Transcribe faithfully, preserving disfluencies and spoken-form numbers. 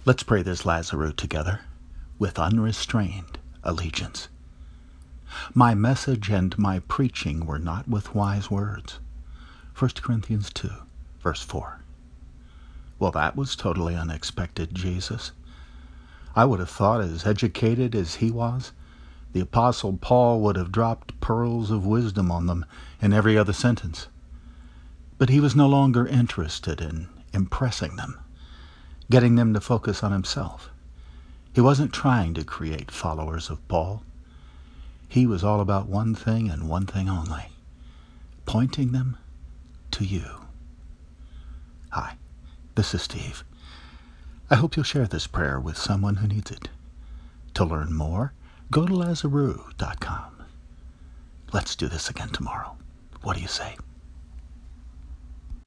Let's pray this Lazarus together with unrestrained allegiance. My message and my preaching were not with wise words. First Corinthians two, verse four. Well, that was totally unexpected, Jesus. I would have thought, as educated as he was, the Apostle Paul would have dropped pearls of wisdom on them in every other sentence. But he was no longer interested in impressing them, getting them to focus on himself. He wasn't trying to create followers of Paul. He was all about one thing and one thing only, pointing them to you. Hi, this is Steve. I hope you'll share this prayer with someone who needs it. To learn more, go to Lazarus dot com. Let's do this again tomorrow. What do you say?